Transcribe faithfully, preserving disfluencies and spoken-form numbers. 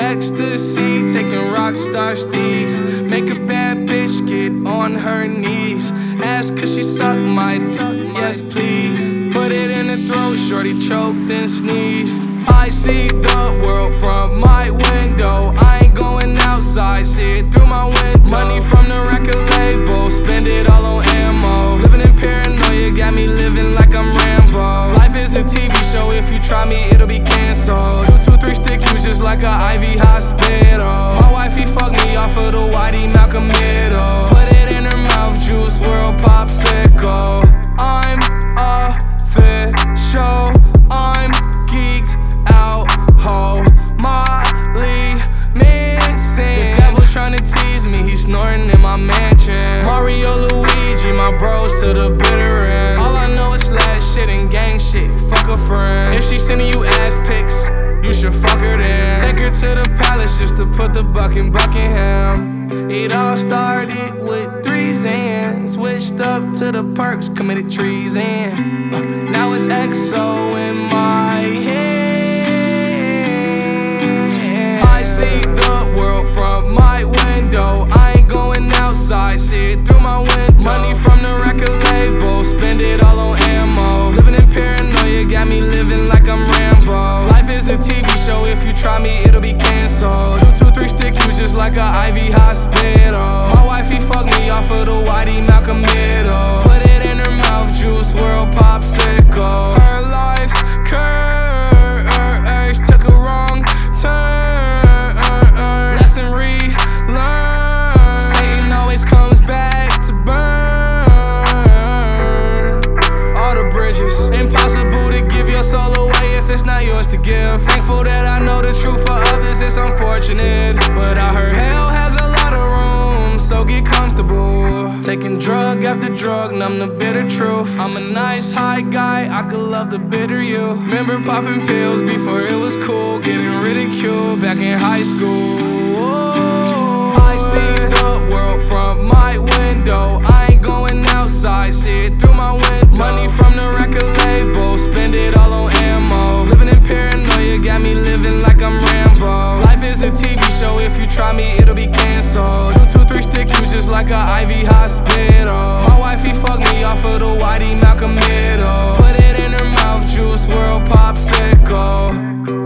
ecstasy, taking rock star steez. Make a bad bitch get on her knees. Ask cause she suck my dick, yes please. Put it in the throat, shorty choked and sneezed. I see the world from my window. I ain't going outside, see it through my window. Money from the record label, spend it all on ammo. Living in paranoia, got me living like I'm Rambo. Life is a T V show, if you try me, it'll be canceled. Two, two, three stick use just like a I V hospital. My wifey fucked me off of the Whitey Malcolm middle. Put it in her mouth, Juice world popsicle. I'm official, I'm geeked out, ho, Molly missing. The devil's trying to tease me, he's snorting in my mansion. Mario, Luigi, my bros to the bitter end. All I know is slash shit and gang shit, fuck a friend. If she sending you ass pics, you should fuck her then. Take her to the palace just to put the buck in Buckingham. It all started with threes and switched up to the perks, committed treason. uh, Now it's X O in my head. I see the world from my window. I ain't going outside, see it through my window. Money from the record label, spend it all on ammo. Living in paranoia, got me living like I'm Rambo. Life is a T V show, if you try me, it'll be canceled. Two, two, three stick use just like a I V hospital. My wifey fucked me off of the Whitey Malcolm middle. Put it in her mouth, Juice world popsicle. Her life's curse took a wrong turn. Lesson relearned. Satan always comes back to burn all the bridges. Impossible to give your soul away if it's not yours to give. Thankful that I know the truth, for others it's unfortunate. But I heard hell has a lot of room, so get comfortable. Taking drug after drug, numb the bitter truth. I'm a nice high guy, I could love the bitter you. Remember popping pills before it was cool, getting ridiculed back in high school. I see the world from my window. I ain't going outside, see it through my window. Money from the record label, spend it all on ammo. Living in paranoia, got me living like I'm Rambo. Life is a T V show, if you try me, it'll be canceled. Two, two, three stick use just like a I V hospital. My wifey fucked me off of the Whitey Malcolm middle. Put it in her mouth, Juice world popsicle.